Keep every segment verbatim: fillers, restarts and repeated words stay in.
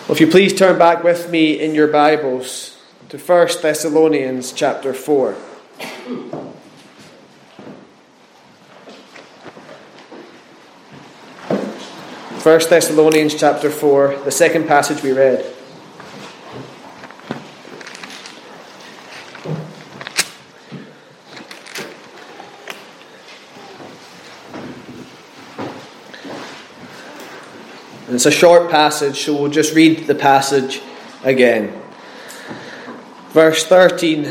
Well, if you please turn back with me in your Bibles to First Thessalonians chapter four. First Thessalonians chapter four, the second passage we read. And it's a short passage, so we'll just read the passage again. Verse thirteen,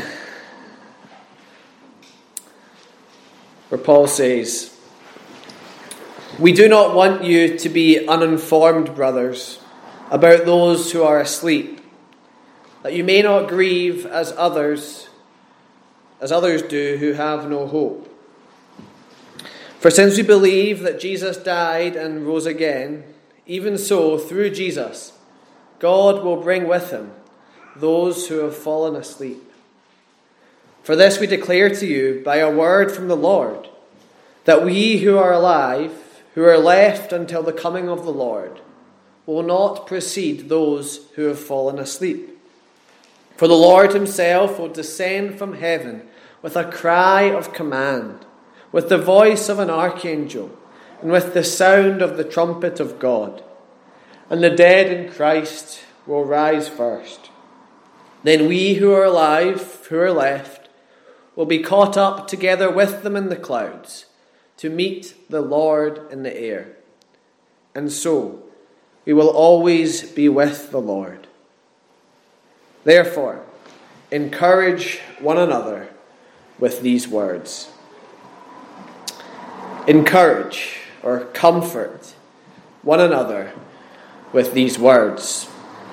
where Paul says, "We do not want you to be uninformed, brothers, about those who are asleep, that you may not grieve as others, as others do who have no hope. For since we believe that Jesus died and rose again, even so, through Jesus, God will bring with him those who have fallen asleep. For this we declare to you by a word from the Lord, that we who are alive, who are left until the coming of the Lord, will not precede those who have fallen asleep. For the Lord himself will descend from heaven with a cry of command, with the voice of an archangel, and with the sound of the trumpet of God. And the dead in Christ will rise first. Then we who are alive, who are left, will be caught up together with them in the clouds, to meet the Lord in the air. And so we will always be with the Lord. Therefore, encourage one another with these words." Encourage or comfort one another with these words.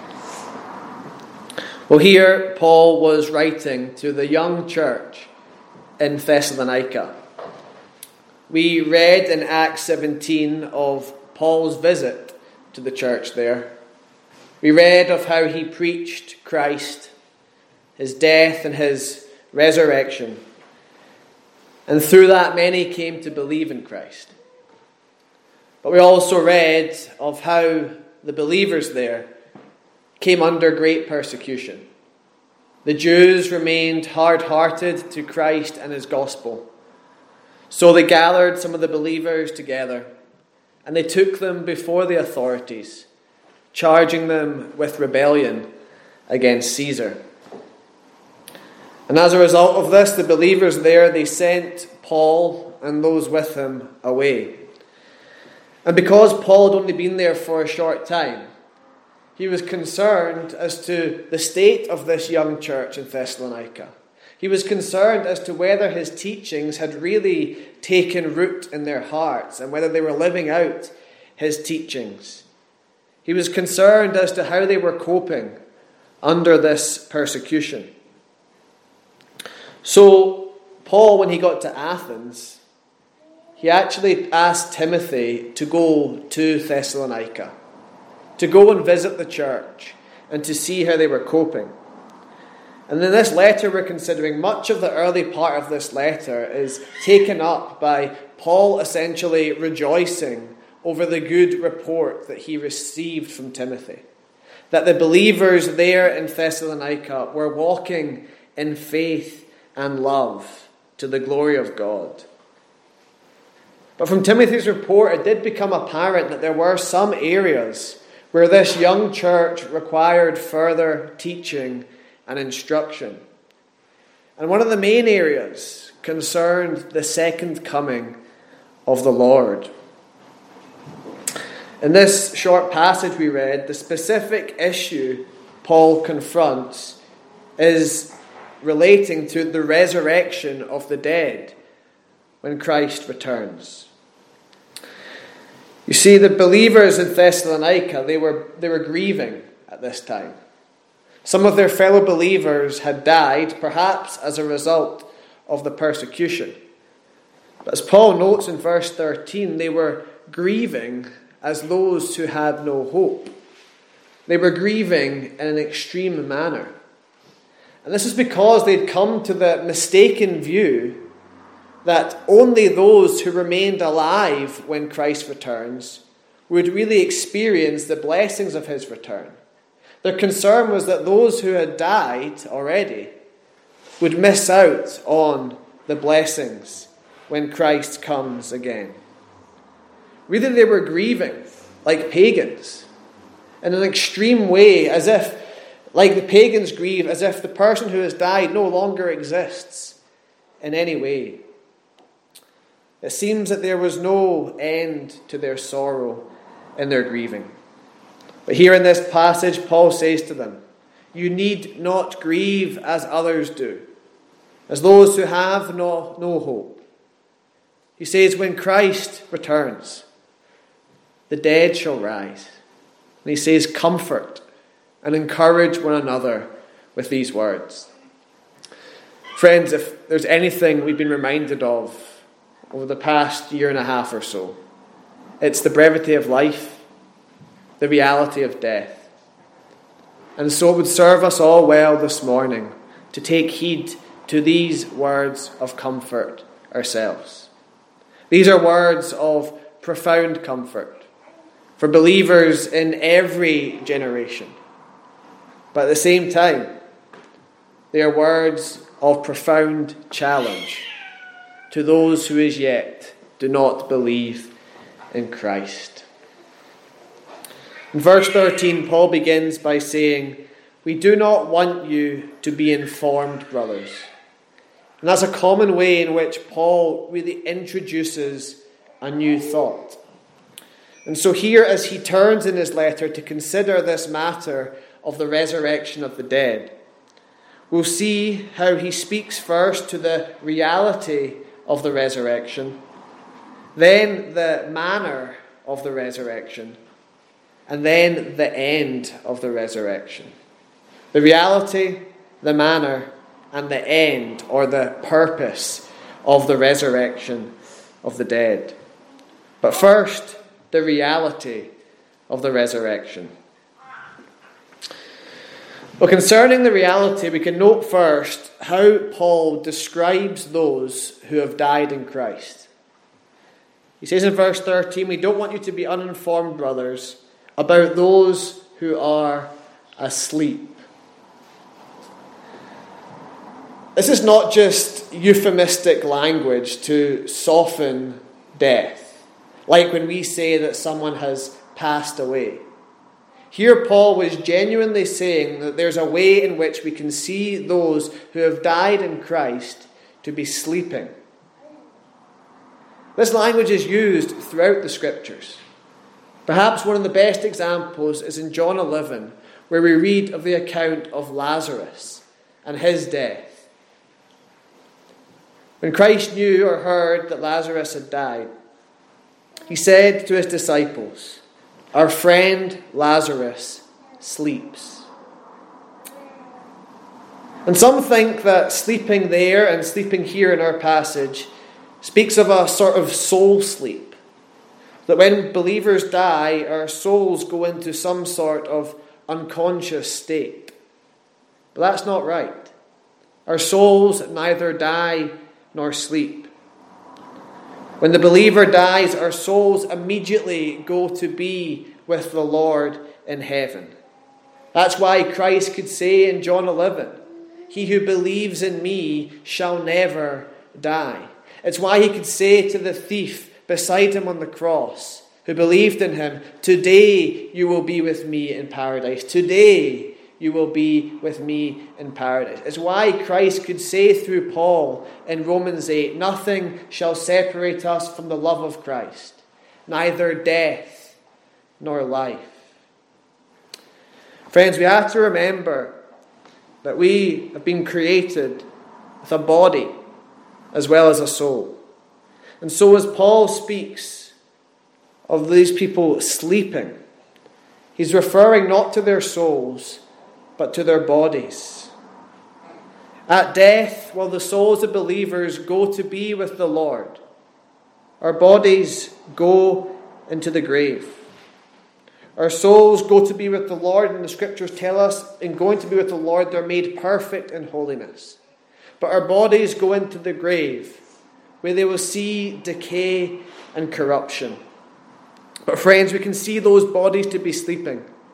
Well, here Paul was writing to the young church in Thessalonica. We read in Acts seventeen of Paul's visit to the church there. We read of how he preached Christ, his death and his resurrection. And through that, many came to believe in Christ. But we also read of how the believers there came under great persecution. The Jews remained hard-hearted to Christ and his gospel. So they gathered some of the believers together, and they took them before the authorities, charging them with rebellion against Caesar. And as a result of this, the believers there, they sent Paul and those with him away. And because Paul had only been there for a short time, he was concerned as to the state of this young church in Thessalonica. He was concerned as to whether his teachings had really taken root in their hearts and whether they were living out his teachings. He was concerned as to how they were coping under this persecution. So, Paul, when he got to Athens, he actually asked Timothy to go to Thessalonica, to go and visit the church and to see how they were coping. And in this letter we're considering, much of the early part of this letter is taken up by Paul essentially rejoicing over the good report that he received from Timothy. That the believers there in Thessalonica were walking in faith and love to the glory of God. But from Timothy's report, it did become apparent that there were some areas where this young church required further teaching and instruction. And one of the main areas concerned the second coming of the Lord. In this short passage we read, the specific issue Paul confronts is relating to the resurrection of the dead when Christ returns. You see, the believers in Thessalonica, they were, they were grieving at this time. Some of their fellow believers had died, perhaps as a result of the persecution. But as Paul notes in verse thirteen, they were grieving as those who had no hope. They were grieving in an extreme manner. And this is because they'd come to the mistaken view that only those who remained alive when Christ returns would really experience the blessings of his return. Their concern was that those who had died already would miss out on the blessings when Christ comes again. Really, they were grieving like pagans in an extreme way, as if, like the pagans grieve, as if the person who has died no longer exists in any way. It seems that there was no end to their sorrow and their grieving. But here in this passage, Paul says to them, you need not grieve as others do, as those who have no, no hope. He says, when Christ returns, the dead shall rise. And he says, comfort and encourage one another with these words. Friends, if there's anything we've been reminded of over the past year and a half or so, it's the brevity of life, the reality of death. And so it would serve us all well this morning to take heed to these words of comfort ourselves. These are words of profound comfort for believers in every generation. But at the same time, they are words of profound challenge to those who as yet do not believe in Christ. In verse thirteen, Paul begins by saying, we do not want you to be informed, brothers. And that's a common way in which Paul really introduces a new thought. And so here, as he turns in his letter to consider this matter of the resurrection of the dead, we'll see how he speaks first to the reality of the resurrection, then the manner of the resurrection, and then the end of the resurrection. The reality, the manner, and the end, or the purpose of the resurrection of the dead. But first, the reality of the resurrection. Well, concerning the reality, we can note first how Paul describes those who have died in Christ. He says in verse thirteen, we don't want you to be uninformed, brothers, about those who are asleep. This is not just euphemistic language to soften death, like when we say that someone has passed away. Here Paul was genuinely saying that there's a way in which we can see those who have died in Christ to be sleeping. This language is used throughout the Scriptures. Perhaps one of the best examples is in John eleven, where we read of the account of Lazarus and his death. When Christ knew or heard that Lazarus had died, he said to his disciples, our friend Lazarus sleeps. And some think that sleeping there and sleeping here in our passage speaks of a sort of soul sleep. That when believers die, our souls go into some sort of unconscious state. But that's not right. Our souls neither die nor sleep. When the believer dies, our souls immediately go to be with the Lord in heaven. That's why Christ could say in John eleven, he who believes in me shall never die. It's why he could say to the thief beside him on the cross, who believed in him, today you will be with me in paradise. Today you will be with me in paradise. It's why Christ could say through Paul in Romans eight, nothing shall separate us from the love of Christ, neither death nor life. Friends, we have to remember that we have been created with a body as well as a soul. And so as Paul speaks of these people sleeping, he's referring not to their souls, but to their bodies. At death, while the souls of believers go to be with the Lord, our bodies go into the grave. Our souls go to be with the Lord, and the Scriptures tell us in going to be with the Lord, they're made perfect in holiness. But our bodies go into the grave, where they will see decay and corruption. But friends, we can see those bodies to be sleeping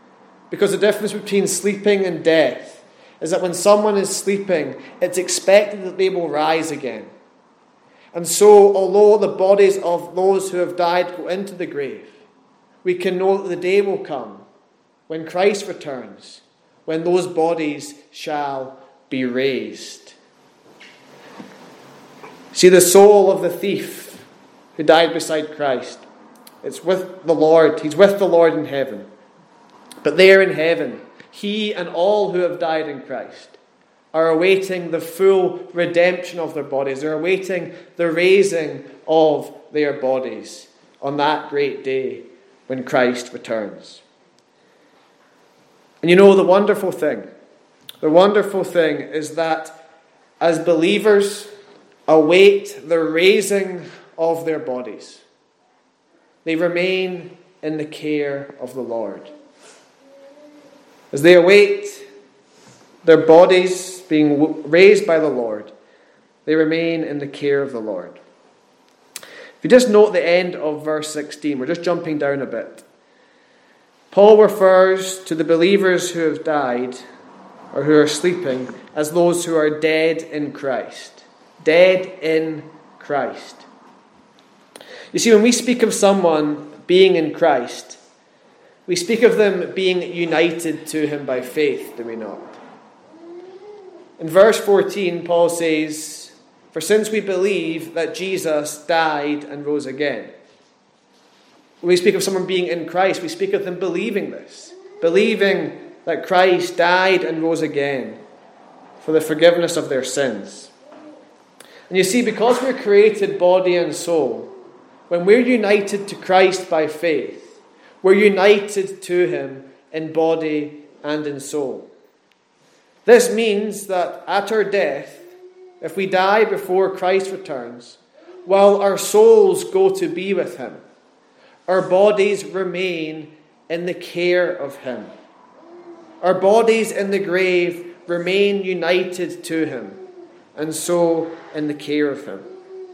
Because the difference between sleeping and death is that when someone is sleeping, it's expected that they will rise again. And so, although the bodies of those who have died go into the grave, we can know that the day will come when Christ returns, when those bodies shall be raised. See, the soul of the thief who died beside Christ, it's with the Lord. He's with the Lord in heaven. But there in heaven, he and all who have died in Christ are awaiting the full redemption of their bodies. They're awaiting the raising of their bodies on that great day when Christ returns. And you know, the wonderful thing, the wonderful thing is that as believers await the raising of their bodies, they remain in the care of the Lord. As they await their bodies being raised by the Lord, they remain in the care of the Lord. If you just note the end of verse sixteen, we're just jumping down a bit. Paul refers to the believers who have died or who are sleeping as those who are dead in Christ. Dead in Christ. You see, when we speak of someone being in Christ, we speak of them being united to him by faith, do we not? In verse fourteen, Paul says, "For since we believe that Jesus died and rose again." When we speak of someone being in Christ, we speak of them believing this. Believing that Christ died and rose again for the forgiveness of their sins. And you see, because we're created body and soul, when we're united to Christ by faith, we're united to him in body and in soul. This means that at our death, if we die before Christ returns, while our souls go to be with him, our bodies remain in the care of him. Our bodies in the grave remain united to him, and so in the care of him.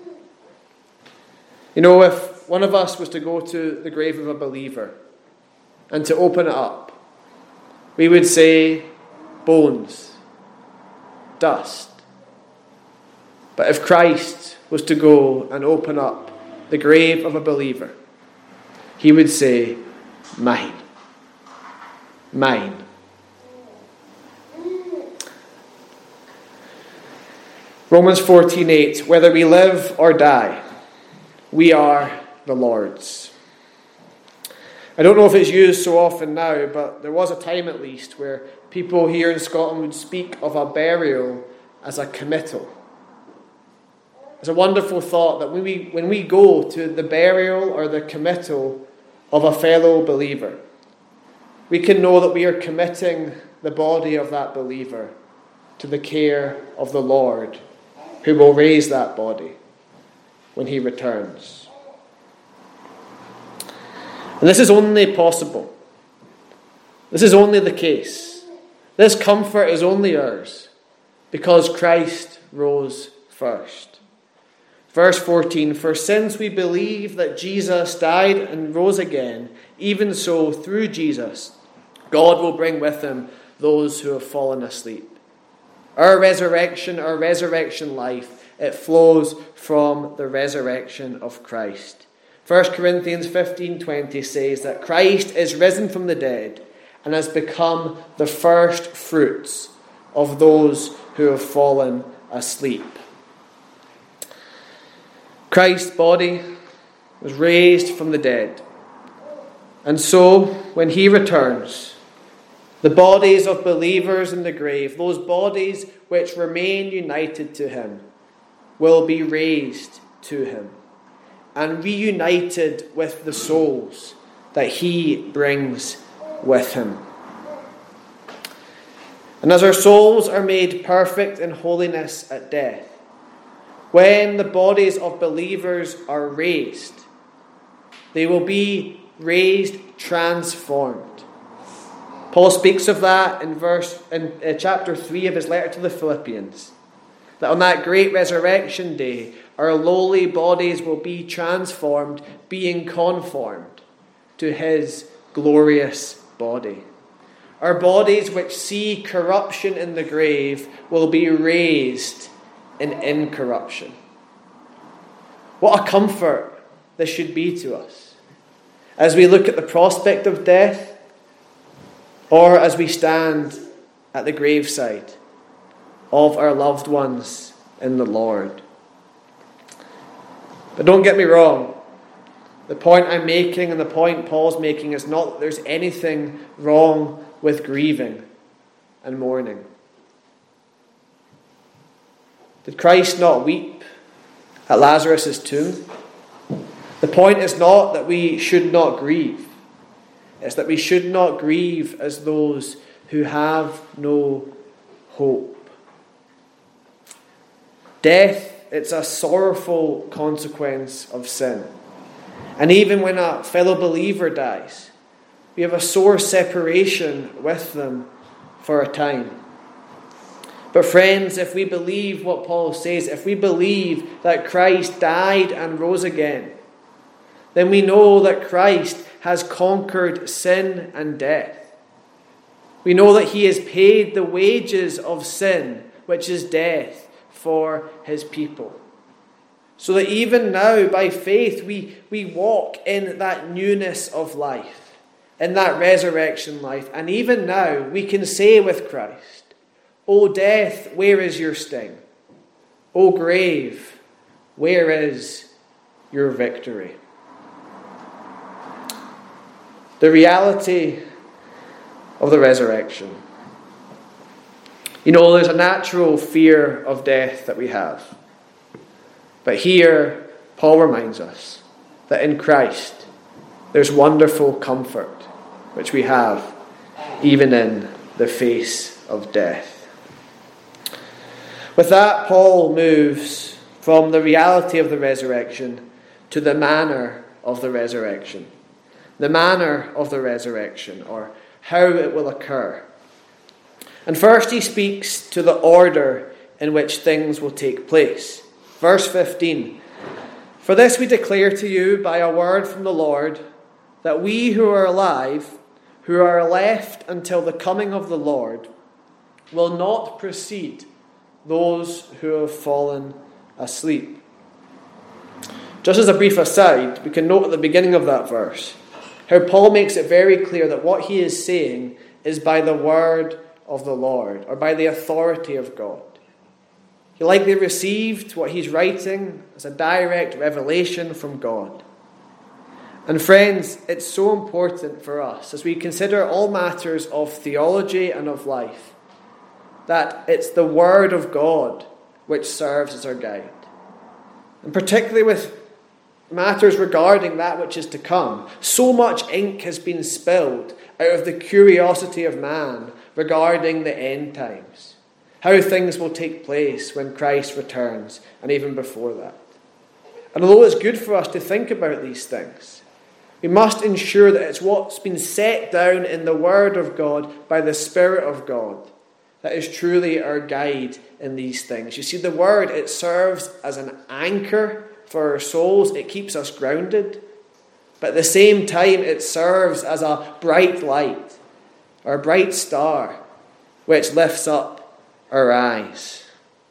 You know, if one of us was to go to the grave of a believer and to open it up, we would say, bones, dust. But if Christ was to go and open up the grave of a believer, he would say, mine, mine. Romans fourteen eight, whether we live or die, we are the Lord's. I don't know if it's used so often now, but there was a time at least where people here in Scotland would speak of a burial as a committal. It's a wonderful thought that when we, when we go to the burial or the committal of a fellow believer, we can know that we are committing the body of that believer to the care of the Lord, who will raise that body when he returns. And this is only possible. This is only the case. This comfort is only ours because Christ rose first. Verse fourteen, for since we believe that Jesus died and rose again, even so through Jesus, God will bring with him those who have fallen asleep. Our resurrection, our resurrection life, it flows from the resurrection of Christ. First Corinthians fifteen twenty says that Christ is risen from the dead and has become the first fruits of those who have fallen asleep. Christ's body was raised from the dead. And so, when he returns, the bodies of believers in the grave, those bodies which remain united to him, will be raised to him and reunited with the souls that he brings with him. And as our souls are made perfect in holiness at death, when the bodies of believers are raised, they will be raised transformed. Paul speaks of that in verse in uh, chapter three of his letter to the Philippians. That on that great resurrection day, our lowly bodies will be transformed, being conformed to his glorious body. our bodies which see corruption in the grave will be raised in incorruption. What a comfort this should be to us as we look at the prospect of death, or as we stand at the graveside of our loved ones in the Lord. But don't get me wrong. The point I'm making and the point Paul's making is not that there's anything wrong with grieving and mourning. Did Christ not weep at Lazarus' tomb? The point is not that we should not grieve. It's that we should not grieve as those who have no hope. Death, it's a sorrowful consequence of sin. And even when a fellow believer dies, we have a sore separation with them for a time. But friends, if we believe what Paul says, if we believe that Christ died and rose again, then we know that Christ has conquered sin and death. We know that he has paid the wages of sin, which is death, for his people. So that even now, by faith, we, we walk in that newness of life, in that resurrection life. And even now, we can say with Christ, O death, where is your sting? O grave, where is your victory? The reality of the resurrection. You know, there's a natural fear of death that we have. But here, Paul reminds us that in Christ, there's wonderful comfort, which we have even in the face of death. With that, Paul moves from the reality of the resurrection to the manner of the resurrection. The manner of the resurrection, or how it will occur. And first he speaks to the order in which things will take place. Verse fifteen, For this we declare to you by a word from the Lord, that we who are alive, who are left until the coming of the Lord, will not precede those who have fallen asleep. Just as a brief aside, we can note at the beginning of that verse how Paul makes it very clear that what he is saying is by the word of the Lord, or by the authority of God. He likely received what he's writing as a direct revelation from God. And friends, it's so important for us as we consider all matters of theology and of life, that it's the word of God which serves as our guide. And particularly with matters regarding that which is to come, so much ink has been spilled out of the curiosity of man regarding the end times, how things will take place when Christ returns, and even before that. And although it's good for us to think about these things, we must ensure that it's what's been set down in the Word of God by the Spirit of God that is truly our guide in these things. You see, the Word, it serves as an anchor for our souls. It keeps us grounded. But at the same time, it serves as a bright light, or a bright star, which lifts up our eyes.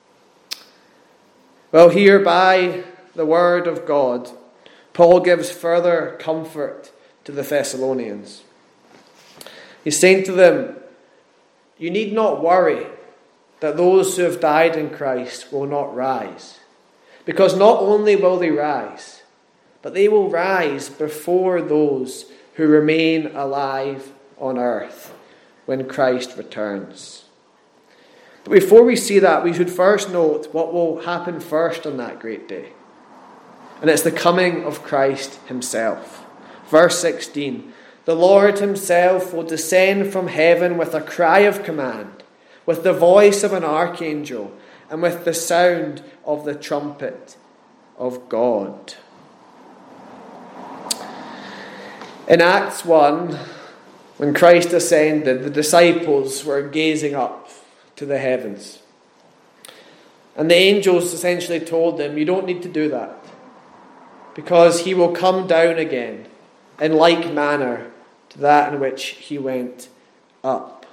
Well, here by the word of God, Paul gives further comfort to the Thessalonians. He's saying to them, you need not worry that those who have died in Christ will not rise. Because not only will they rise, but they will rise before those who remain alive on earth when Christ returns. But before we see that, we should first note what will happen first on that great day. And it's the coming of Christ himself. Verse sixteen, the Lord himself will descend from heaven with a cry of command, with the voice of an archangel, and with the sound of the trumpet of God. In Acts one, when Christ ascended, the disciples were gazing up to the heavens. And the angels essentially told them, you don't need to do that, because he will come down again in like manner to that in which he went up.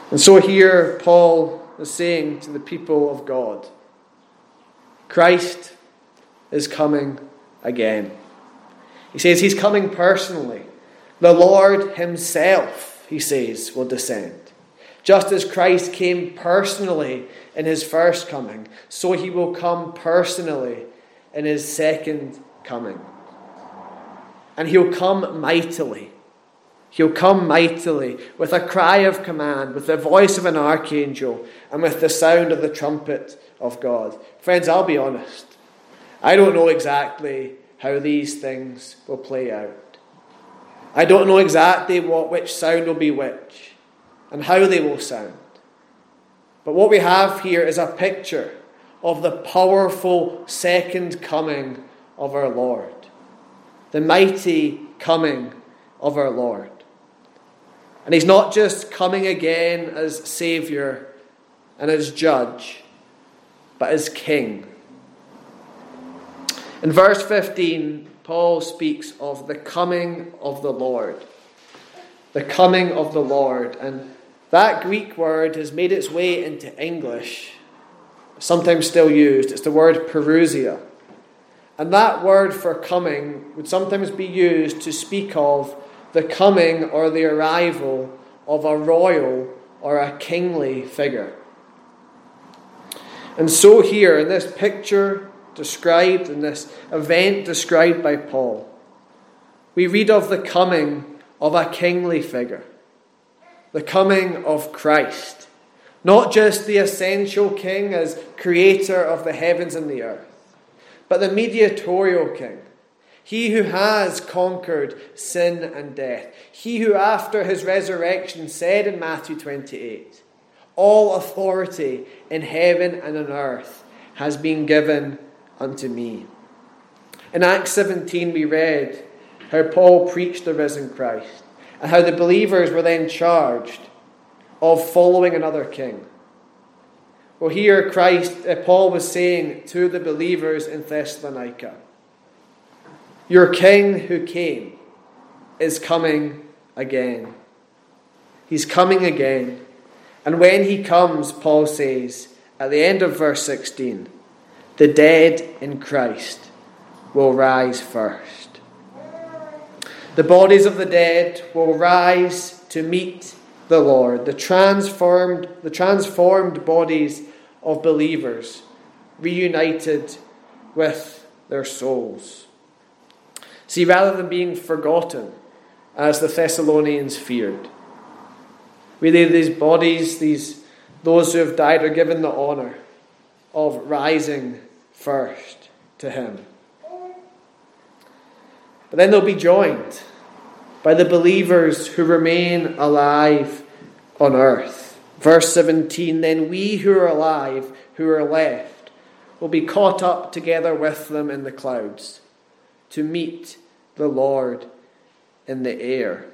And so here Paul is saying to the people of God, Christ is coming again. He says he's coming personally. The Lord himself, he says, will descend. Just as Christ came personally in his first coming, so he will come personally in his second coming. And he'll come mightily. He'll come mightily with a cry of command, with the voice of an archangel, and with the sound of the trumpet of God. Friends, I'll be honest. I don't know exactly how these things will play out. I don't know exactly what which sound will be which, and how they will sound. But what we have here is a picture of the powerful second coming of our Lord. The mighty coming of our Lord. And he's not just coming again as Saviour and as Judge, but as King. In verse fifteen, Paul speaks of the coming of the Lord. The coming of the Lord. And that Greek word has made its way into English, sometimes still used. It's the word parousia. And that word for coming would sometimes be used to speak of the coming or the arrival of a royal or a kingly figure. And so here, in this picture described, in this event described by Paul, we read of the coming of a kingly figure. The coming of Christ. Not just the essential king as creator of the heavens and the earth, but the mediatorial king. He who has conquered sin and death. He who after his resurrection said in Matthew twenty-eight, all authority in heaven and on earth has been given unto me. In Acts seventeen we read how Paul preached the risen Christ and how the believers were then charged of following another king. Well, here Christ, uh, Paul was saying to the believers in Thessalonica, your king who came is coming again. He's coming again. And when he comes, Paul says, at the end of verse sixteen, the dead in Christ will rise first. The bodies of the dead will rise to meet the Lord. The transformed, the transformed bodies of believers reunited with their souls. See, rather than being forgotten, as the Thessalonians feared, really these bodies, these those who have died, are given the honour of rising first to him. But then they'll be joined by the believers who remain alive on earth. Verse seventeen, then we who are alive, who are left, will be caught up together with them in the clouds to meet the Lord in the air.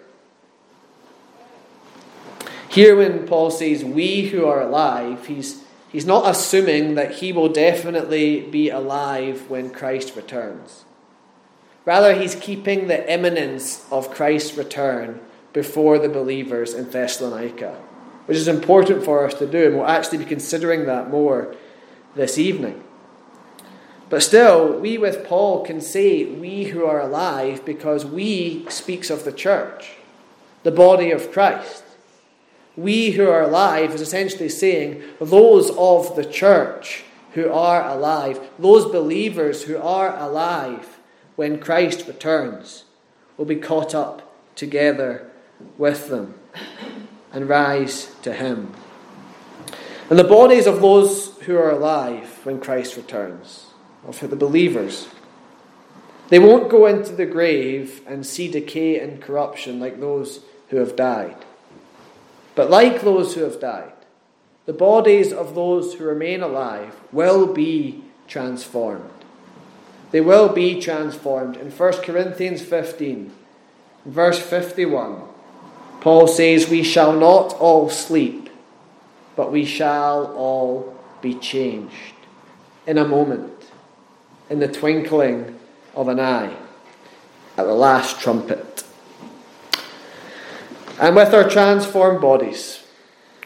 Here when Paul says we who are alive, he's, he's not assuming that he will definitely be alive when Christ returns. Rather, he's keeping the imminence of Christ's return before the believers in Thessalonica, which is important for us to do, and we'll actually be considering that more this evening. But still, we with Paul can say we who are alive because we speaks of the church, the body of Christ. We who are alive is essentially saying those of the church who are alive, those believers who are alive when Christ returns, will be caught up together with them and rise to him. And the bodies of those who are alive when Christ returns, of the believers, they won't go into the grave and see decay and corruption like those who have died. But like those who have died, the bodies of those who remain alive will be transformed. They will be transformed. In First Corinthians fifteen, verse fifty-one, Paul says, we shall not all sleep, but we shall all be changed in a moment, in the twinkling of an eye, at the last trumpet. And with our transformed bodies,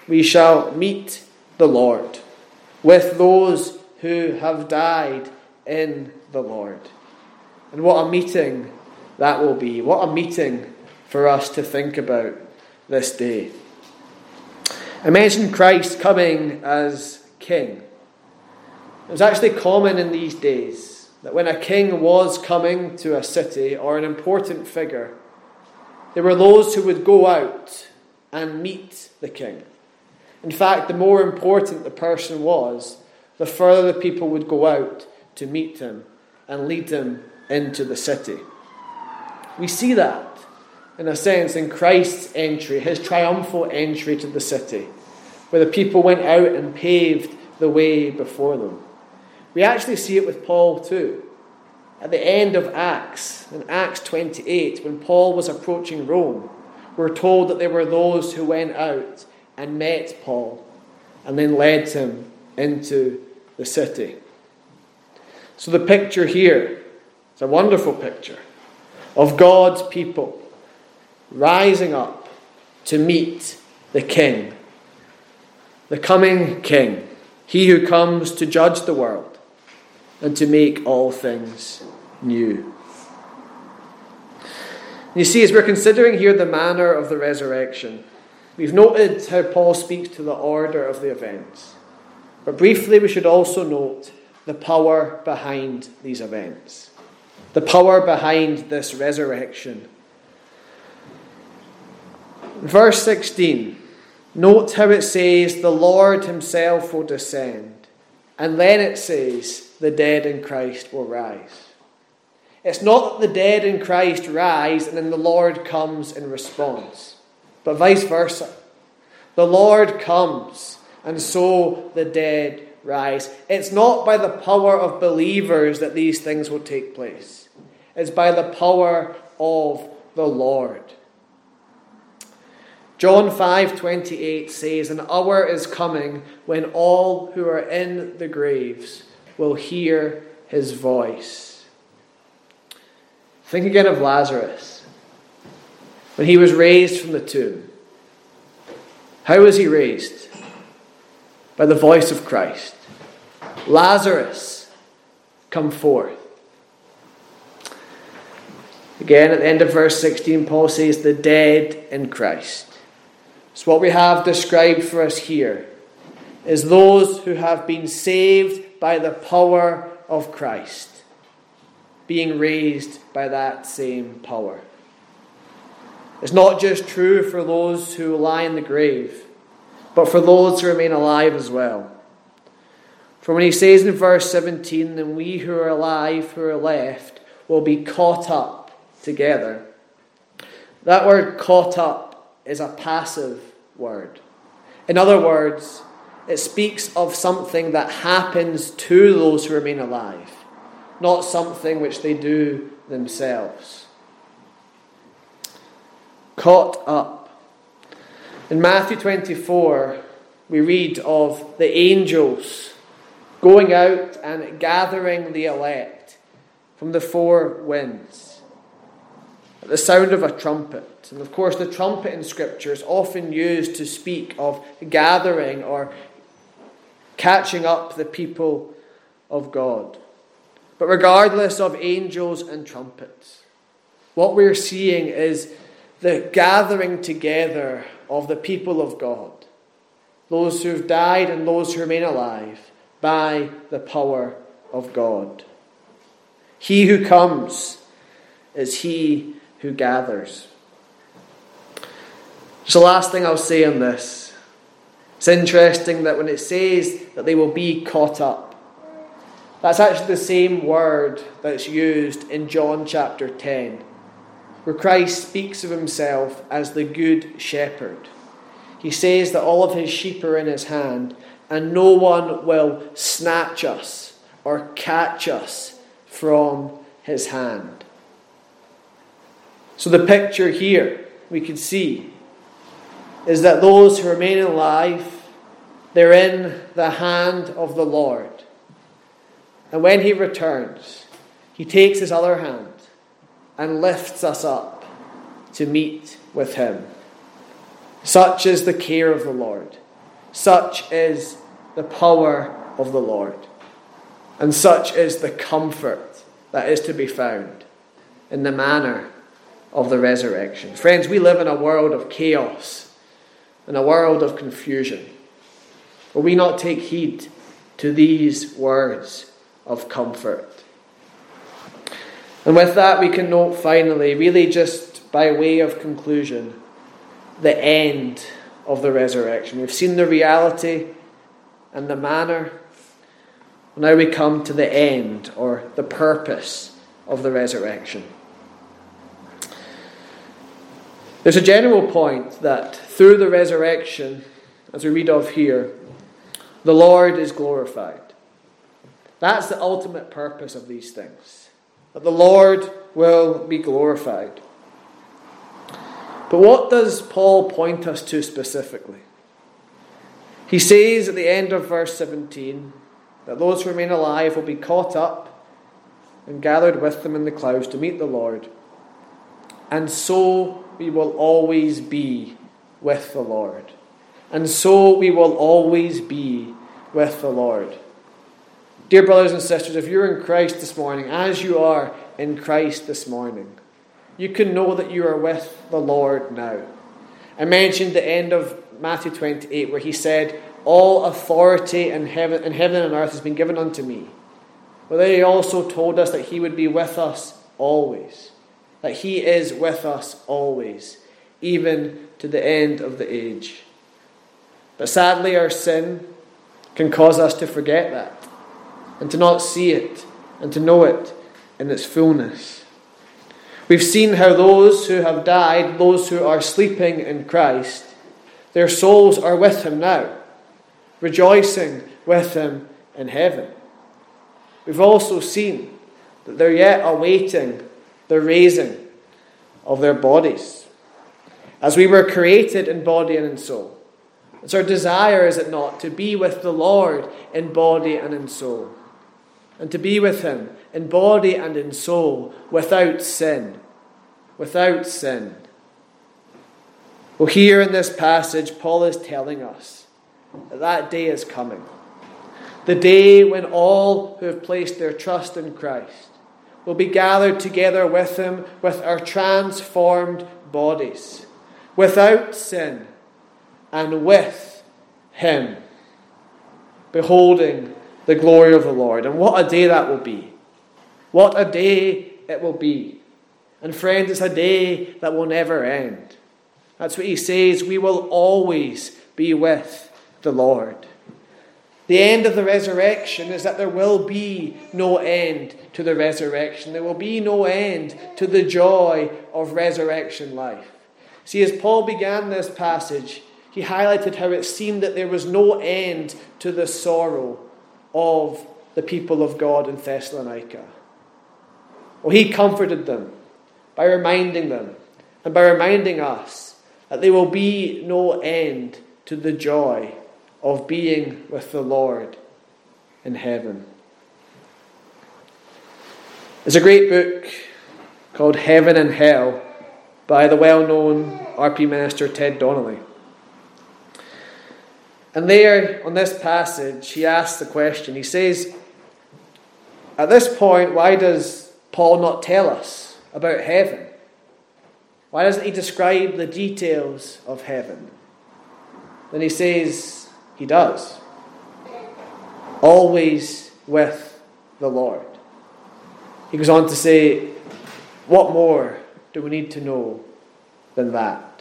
we shall meet the Lord with those who have died in the Lord. And what a meeting that will be. What a meeting for us to think about this day. I mentioned Christ coming as king. It was actually common in these days that when a king was coming to a city or an important figure, there were those who would go out and meet the king. In fact, the more important the person was, the further the people would go out to meet him and lead him into the city. We see that, in a sense, in Christ's entry, his triumphal entry to the city, where the people went out and paved the way before them. We actually see it with Paul too. At the end of Acts, in Acts twenty-eight, when Paul was approaching Rome, we're told that there were those who went out and met Paul and then led him into the city. So the picture here is a wonderful picture of God's people rising up to meet the King, the coming King, he who comes to judge the world and to make all things new. And you see, as we're considering here the manner of the resurrection, we've noted how Paul speaks to the order of the events. But briefly, we should also note the power behind these events. The power behind this resurrection. Verse sixteen, note how it says, the Lord himself will descend. And then it says, the dead in Christ will rise. It's not that the dead in Christ rise and then the Lord comes in response, but vice versa. The Lord comes and so the dead rise. It's not by the power of believers that these things will take place. It's by the power of the Lord. John five twenty-eight says, an hour is coming when all who are in the graves will hear his voice. Think again of Lazarus. When he was raised from the tomb. How was he raised? By the voice of Christ. Lazarus, come forth. Again, at the end of verse sixteen, Paul says, the dead in Christ. So what we have described for us here is those who have been saved by the power of Christ, being raised by that same power. It's not just true for those who lie in the grave, but for those who remain alive as well. For when he says in verse seventeen, and we who are alive, who are left, will be caught up together. That word caught up is a passive word. In other words, it speaks of something that happens to those who remain alive, not something which they do themselves. Caught up. In Matthew twenty-four, we read of the angels going out and gathering the elect from the four winds at the sound of a trumpet. And of course, the trumpet in Scripture is often used to speak of gathering or catching up the people of God. But regardless of angels and trumpets, what we're seeing is the gathering together of the people of God, those who have died and those who remain alive, by the power of God. He who comes is he who gathers. So the last thing I'll say on this, it's interesting that when it says that they will be caught up, that's actually the same word that's used in John chapter ten, where Christ speaks of himself as the good shepherd. He says that all of his sheep are in his hand, and no one will snatch us or catch us from his hand. So the picture here we could see is that those who remain alive, they're in the hand of the Lord. And when he returns, he takes his other hand and lifts us up to meet with him. Such is the care of the Lord. Such is the power of the Lord, and such is the comfort that is to be found in the manner of the resurrection. Friends, we live in a world of chaos, in a world of confusion. Will we not take heed to these words of comfort? And with that, we can note finally, really just by way of conclusion, the end of the resurrection. We've seen the reality and the manner. Now we come to the end, or the purpose of the resurrection. There's a general point that through the resurrection, as we read of here, the Lord is glorified. That's the ultimate purpose of these things, that the Lord will be glorified. But what does Paul point us to specifically? He says at the end of verse seventeen that those who remain alive will be caught up and gathered with them in the clouds to meet the Lord. And so we will always be with the Lord. And so we will always be with the Lord. Dear brothers and sisters, if you're in Christ this morning, as you are in Christ this morning, you can know that you are with the Lord now. I mentioned the end of Matthew twenty-eight, where he said, all authority in heaven, in heaven and earth has been given unto me. But then he also told us that he would be with us always. That he is with us always, even to the end of the age. But sadly, our sin can cause us to forget that, and to not see it, and to know it in its fullness. We've seen how those who have died, those who are sleeping in Christ, their souls are with him now, rejoicing with him in heaven. We've also seen that they're yet awaiting the raising of their bodies. As we were created in body and in soul, it's our desire, is it not, to be with the Lord in body and in soul, and to be with him in body and in soul without sin. Without sin. Well, here in this passage, Paul is telling us that that day is coming. The day when all who have placed their trust in Christ will be gathered together with him with our transformed bodies, without sin, and with him, beholding the glory of the Lord. And what a day that will be. What a day it will be. And friends, it's a day that will never end. That's what he says. We will always be with the Lord. The end of the resurrection is that there will be no end to the resurrection. There will be no end to the joy of resurrection life. See, as Paul began this passage, he highlighted how it seemed that there was no end to the sorrow of the people of God in Thessalonica. Well, he comforted them by reminding them and by reminding us that there will be no end to the joy of being with the Lord in heaven. There's a great book called Heaven and Hell by the well-known R P minister Ted Donnelly. And there, on this passage, he asks the question. He says, at this point, why does Paul not tell us about heaven? Why doesn't he describe the details of heaven? Then he says, he does. Always with the Lord. He goes on to say, what more do we need to know than that?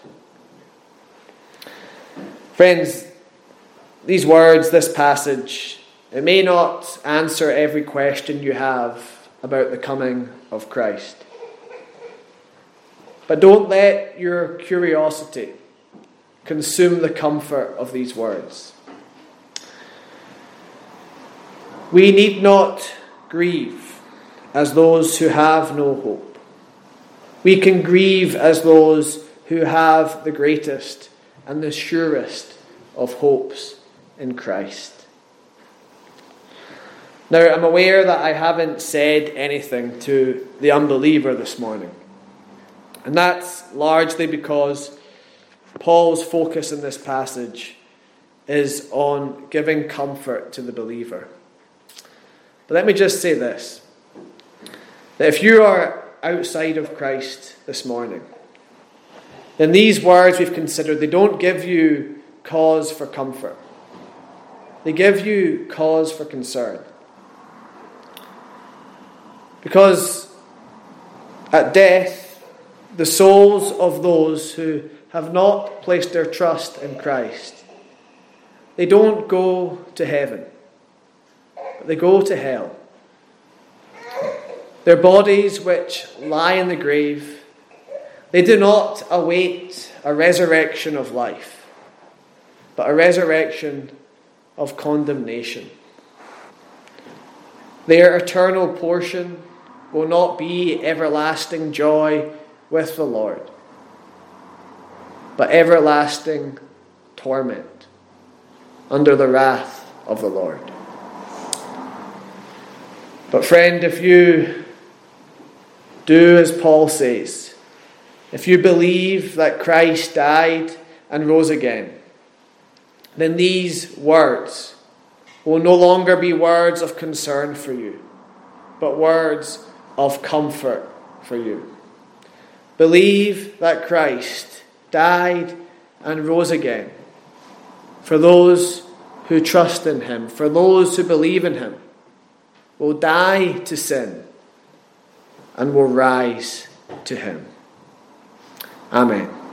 Friends, these words, this passage, it may not answer every question you have about the coming of Christ. But don't let your curiosity consume the comfort of these words. We need not grieve as those who have no hope. We can grieve as those who have the greatest and the surest of hopes in Christ. Now, I'm aware that I haven't said anything to the unbeliever this morning. And that's largely because Paul's focus in this passage is on giving comfort to the believer. But let me just say this, that if you are outside of Christ this morning, then these words we've considered, they don't give you cause for comfort. They give you cause for concern. Because at death, the souls of those who have not placed their trust in Christ, they don't go to heaven, but they go to hell. Their bodies which lie in the grave, they do not await a resurrection of life, but a resurrection of condemnation. Their eternal portion will not be everlasting joy with the Lord, but everlasting torment under the wrath of the Lord. But friend, if you do as Paul says, if you believe that Christ died and rose again, then these words will no longer be words of concern for you, but words of comfort for you. Believe that Christ died and rose again for those who trust in him, for those who believe in him, will die to sin and will rise to him. Amen.